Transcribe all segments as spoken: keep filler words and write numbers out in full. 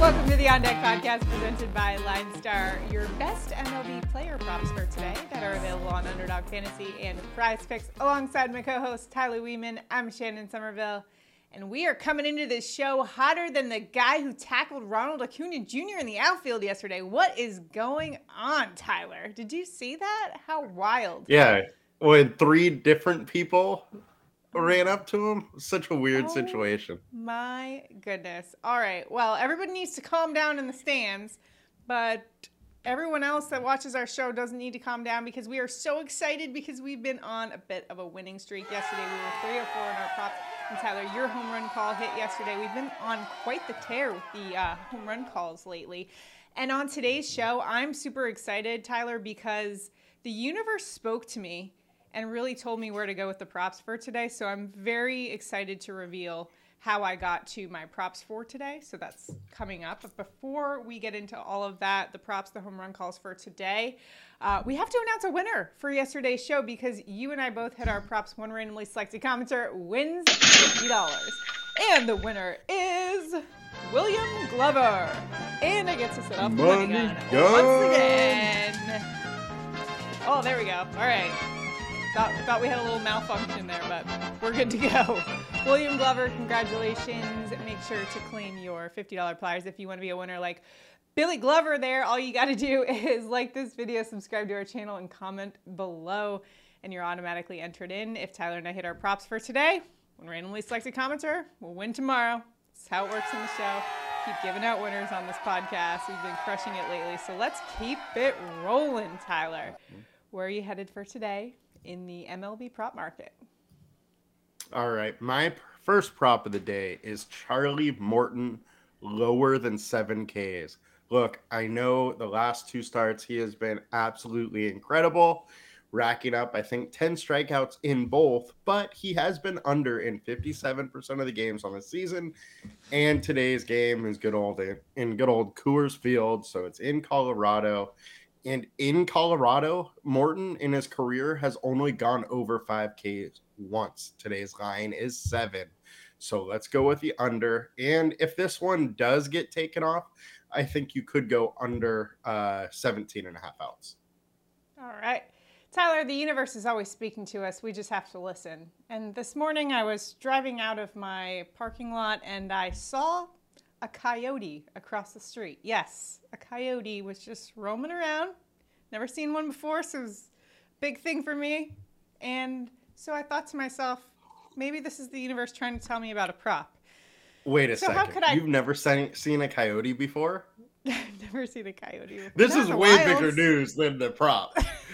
Welcome to the On Deck podcast presented by Line Star, your best M L B player props for today that are available on Underdog Fantasy and Prize Picks. Alongside my co-host Tyler Weeman, I'm Shannon Somerville, and we are coming into this show hotter than the guy who tackled Ronald Acuna Junior in the outfield yesterday. What is going on, Tyler? Did you see that? How wild. Yeah, when three different people ran up to him. Such a weird oh, situation. My goodness. All right. Well, everybody needs to calm down in the stands, but everyone else that watches our show doesn't need to calm down because we are so excited because we've been on a bit of a winning streak. Yesterday, we were three oh four in our props. And Tyler, your home run call hit yesterday. We've been on quite the tear with the uh, home run calls lately. And on today's show, I'm super excited, Tyler, because the universe spoke to me and really told me where to go with the props for today. So I'm very excited to reveal how I got to my props for today. So that's coming up. But before we get into all of that, the props, the home run calls for today, uh, we have to announce a winner for yesterday's show because you and I both hit our props. One randomly selected commenter wins fifty dollars. And the winner is William Glover. And I get to set off the money gun once again. Oh, there we go. All right. Thought, thought we had a little malfunction there, but we're good to go. William Glover, congratulations. Make sure to claim your fifty dollars prize if you want to be a winner like Billy Glover there. All you got to do is like this video, subscribe to our channel, and comment below, and you're automatically entered in. If Tyler and I hit our props for today, one randomly selected commenter will win tomorrow. That's how it works in the show. Keep giving out winners on this podcast. We've been crushing it lately, so let's keep it rolling, Tyler. Where are you headed for today in the M L B prop market? All right. My first prop of the day is Charlie Morton lower than seven Ks. Look, I know the last two starts, he has been absolutely incredible, racking up, I think, ten strikeouts in both, but he has been under in fifty-seven percent of the games on the season. And today's game is good old in good old Coors Field. So it's in Colorado. And in Colorado, Morton in his career has only gone over five Ks once. Today's line is seven. So let's go with the under. And if this one does get taken off, I think you could go under uh, seventeen and a half outs. All right. Tyler, the universe is always speaking to us. We just have to listen. And this morning I was driving out of my parking lot and I saw a coyote across the street. Yes, a coyote was just roaming around. Never seen one before, so it was a big thing for me. And so I thought to myself, maybe this is the universe trying to tell me about a prop. Wait a so second. How could I... You've never seen, seen a coyote before? I've never seen a coyote before. This Not is way wilds. bigger news than the prop.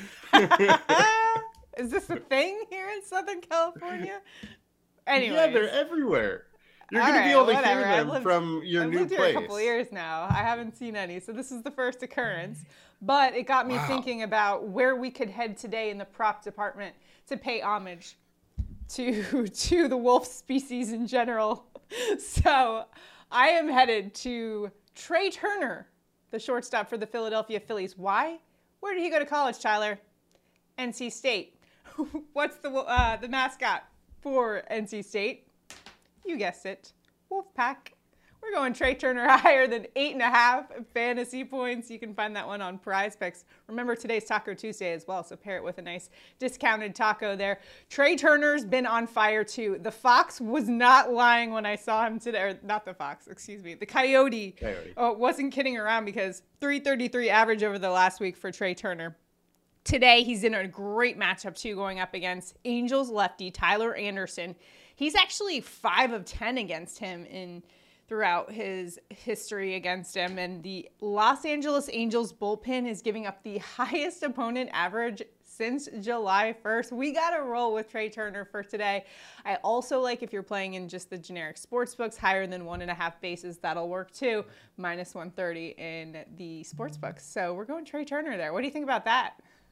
Is this a thing here in Southern California? Anyways. Yeah, they're everywhere. You're going right, to be able to whatever. hear them lived, from your I've new lived place. Here a couple of years now. I haven't seen any, so this is the first occurrence. But it got me wow. thinking about where we could head today in the prop department to pay homage to to the wolf species in general. So I am headed to Trey Turner, the shortstop for the Philadelphia Phillies. Why? Where did he go to college, Tyler? N C State. What's the uh, the mascot for N C State? You guessed it, Wolfpack. We're going Trey Turner higher than eight and a half fantasy points. You can find that one on Prize Picks. Remember, today's Taco Tuesday as well, so pair it with a nice discounted taco there. Trey Turner's been on fire too. The Fox was not lying when I saw him today, or not the Fox, excuse me, the Coyote. Coyote. Oh, wasn't kidding around because three thirty-three average over the last week for Trey Turner. Today, he's in a great matchup too, going up against Angels lefty Tyler Anderson. He's actually five of ten against him in throughout his history against him. And the Los Angeles Angels bullpen is giving up the highest opponent average since July first. We got to roll with Trey Turner for today. I also like if you're playing in just the generic sports books, higher than one and a half bases, that'll work too. minus one thirty in the sports books. So we're going Trey Turner there. What do you think about that?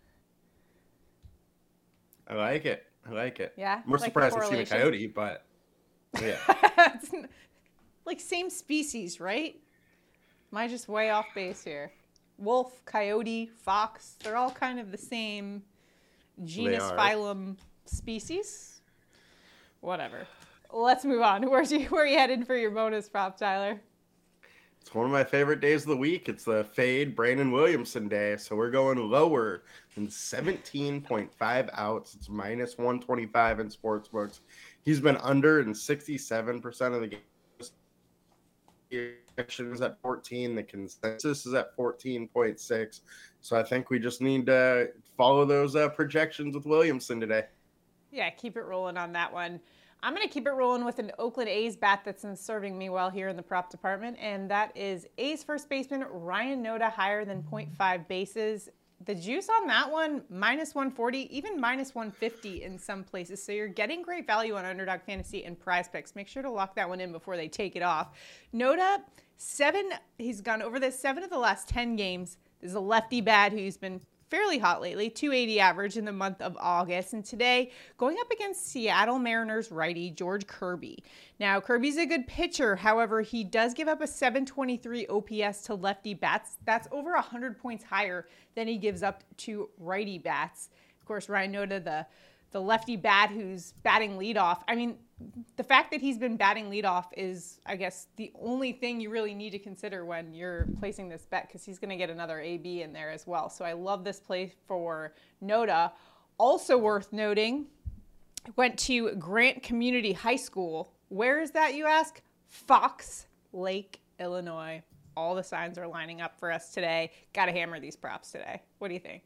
I like it. I like it. Yeah. More like surprised to see a coyote, but yeah. Like same species, right? Am I just way off base here? Wolf, coyote, fox, they're all kind of the same genus, phylum, species. Whatever. Let's move on. Where's you, where are you headed for your bonus prop, Tyler? It's one of my favorite days of the week. It's the fade Brandon Williamson day. So we're going lower than seventeen point five outs. It's minus one twenty-five in sportsbooks. He's been under in sixty-seven percent of the games. The action is at fourteen. The consensus is at fourteen point six. So I think we just need to follow those uh, projections with Williamson today. Yeah, keep it rolling on that one. I'm going to keep it rolling with an Oakland A's bat that's been serving me well here in the prop department, and that is A's first baseman Ryan Noda, higher than point five bases. The juice on that one, minus one forty, even minus one fifty in some places. So you're getting great value on Underdog Fantasy and Prize Picks. Make sure to lock that one in before they take it off. Noda, seven, he's gone over this seven of the last ten games. This is a lefty bat who's been fairly hot lately, two eighty average in the month of August. And today, going up against Seattle Mariners righty George Kirby. Now, Kirby's a good pitcher. However, he does give up a seven twenty-three O P S to lefty bats. That's over one hundred points higher than he gives up to righty bats. Of course, Ryan Noda, the, the lefty bat who's batting leadoff. I mean, the fact that he's been batting leadoff is, I guess, the only thing you really need to consider when you're placing this bet, because he's going to get another A B in there as well. So I love this play for Noda. Also worth noting, went to Grant Community High School. Where is that, you ask? Fox Lake, Illinois. All the signs are lining up for us today. Got to hammer these props today. What do you think?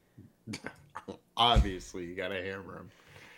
Obviously, you got to hammer them.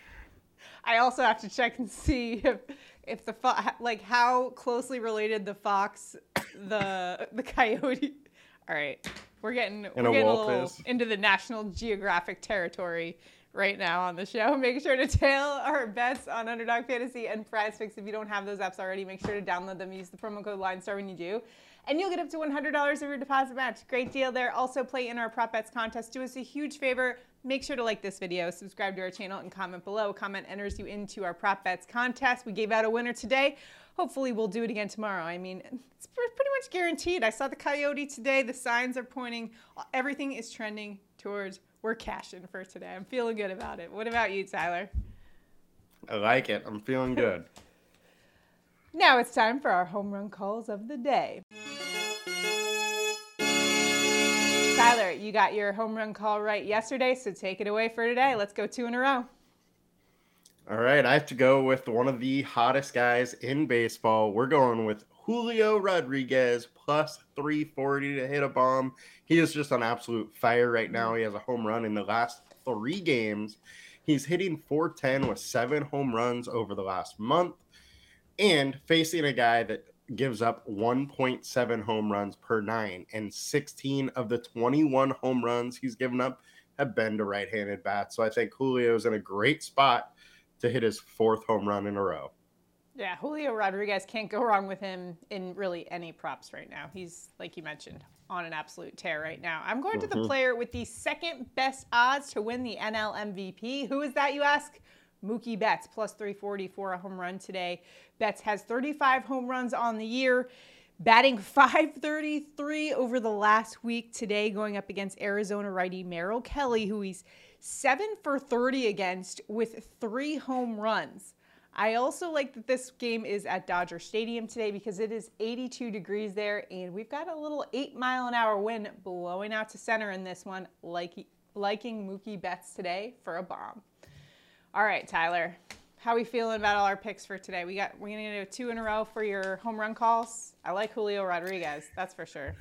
I also have to check and see if if the fo- like how closely related the fox, the the coyote. All right, we're getting And we're a getting a wolf little is. into the National Geographic territory right now on the show. Make sure to tail our bets on Underdog Fantasy and Prize Picks. If you don't have those apps already, make sure to download them. Use the promo code LineStar when you do, and you'll get up to one hundred dollars of your deposit match. Great deal there. Also play in our Prop Bets contest. Do us a huge favor. Make sure to like this video, subscribe to our channel, and comment below. Comment enters you into our Prop Bets contest. We gave out a winner today. Hopefully we'll do it again tomorrow. I mean, it's pretty much guaranteed. I saw the coyote today. The signs are pointing. Everything is trending towards we're cashing for today. I'm feeling good about it. What about you, Tyler? I like it. I'm feeling good. Now it's time for our home run calls of the day. Tyler, you got your home run call right yesterday, so take it away for today. Let's go two in a row. All right, I have to go with one of the hottest guys in baseball. We're going with Julio Rodriguez, plus three forty to hit a bomb. He is just on absolute fire right now. He has a home run in the last three games. He's hitting four ten with seven home runs over the last month, and facing a guy that gives up one point seven home runs per nine, and sixteen of the twenty-one home runs he's given up have been to right-handed bats. So I think Julio's in a great spot to hit his fourth home run in a row. Yeah, Julio Rodriguez, can't go wrong with him in really any props right now. He's, like you mentioned, on an absolute tear right now. I'm going to the Mhm. player with the second best odds to win the N L M V P. Who is that, you ask? Mookie Betts, plus three forty for a home run today. Betts has thirty-five home runs on the year, batting five thirty-three over the last week today, going up against Arizona righty Merrill Kelly, who he's seven for thirty against with three home runs. I also like that this game is at Dodger Stadium today because it is eighty-two degrees there, and we've got a little eight mile an hour wind blowing out to center in this one, like, liking Mookie Betts today for a bomb. All right, Tyler, how are we feeling about all our picks for today? We got, we're going to do two in a row for your home run calls. I like Julio Rodriguez, that's for sure.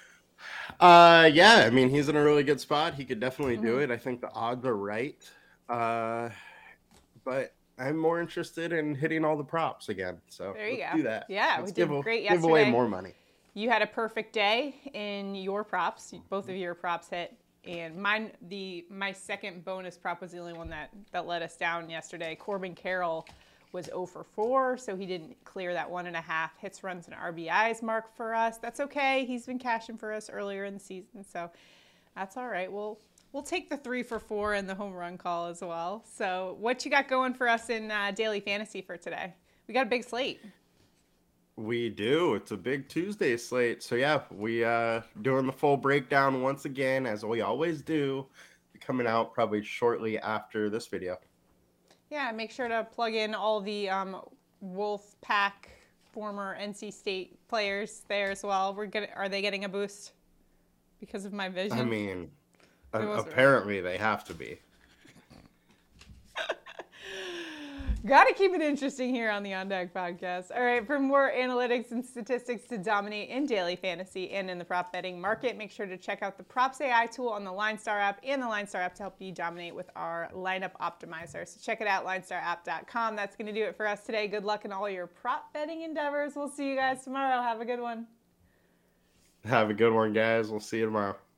Uh, yeah, I mean, he's in a really good spot. He could definitely do Mhm. it. I think the odds are right. Uh, but I'm more interested in hitting all the props again. So There you let's go. do that. Yeah, let's we did give, great give away yesterday. more money. You had a perfect day in your props. Both of your props hit. And mine, the my second bonus prop was the only one that, that let us down yesterday. Corbin Carroll was zero for four, so he didn't clear that one and a half hits, runs, and R B Is mark for us. That's okay. He's been cashing for us earlier in the season, so that's all right. We'll we'll take the three for four and the home run call as well. So what you got going for us in uh, daily fantasy for today? We got a big slate. We do. It's a big Tuesday slate. So yeah, we uh doing the full breakdown once again, as we always do. Coming out probably shortly after this video. Yeah, make sure to plug in all the um, Wolf Pack former N C State players there as well. We're gonna, are they getting a boost because of my vision? I mean, It a- was- apparently they have to be. Got to keep it interesting here on the On Deck podcast. All right, for more analytics and statistics to dominate in daily fantasy and in the prop betting market, make sure to check out the Props A I tool on the LineStar app and the LineStar app to help you dominate with our lineup optimizer. So check it out, line star app dot com. That's going to do it for us today. Good luck in all your prop betting endeavors. We'll see you guys tomorrow. Have a good one. Have a good one, guys. We'll see you tomorrow.